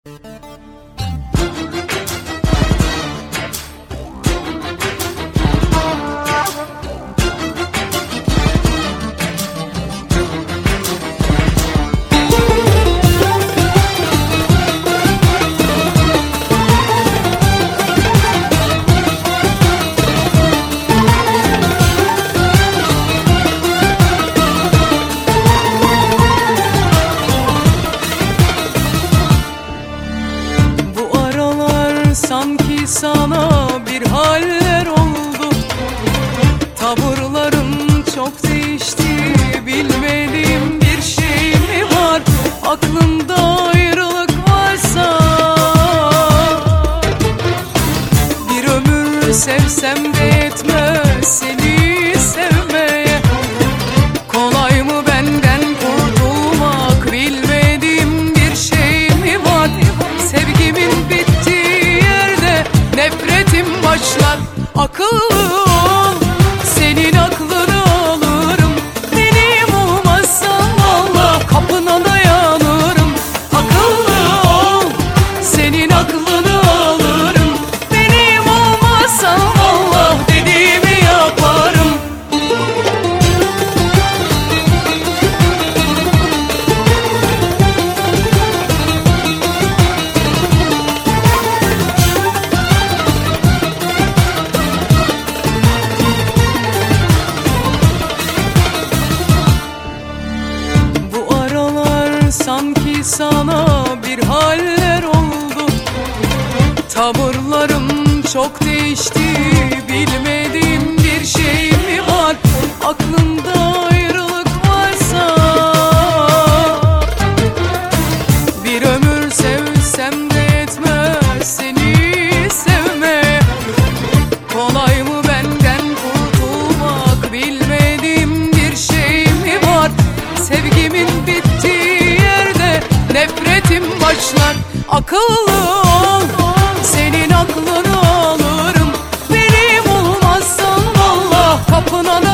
Sanki sana bir haller oldu, tavırlarım çok değişti. Bilmediğim bir şey mi var? Aklımda ayrılık varsa, bir ömür sevsem de yetmez seni sevmeye. Kolay mı benden kurtulmak? Bilmediğim bir şey mi var? Sevgimin bittiği yerde nefretim başlar. Akıllı ol, senin aklını alırım. Benim olmazsan vallahi kapına dayanırım. Akıllı ol, senin aklını alırım. Benim olmazsan vallahi dediğimi yaparım. Sanki sana bir haller oldu, tavırlarım çok değişti. Bilmediğim bir şey mi var? Aklımda ayrılık varsa, bir ömür sevsem de yetmez seni sevmeye. Kolay mı benden kurtulmak? Bilmediğim bir şey mi var? Sevgimin bittiği nefretim başlar. Akıllı ol, senin aklını alırım. Benim olmazsan vallahi kapına da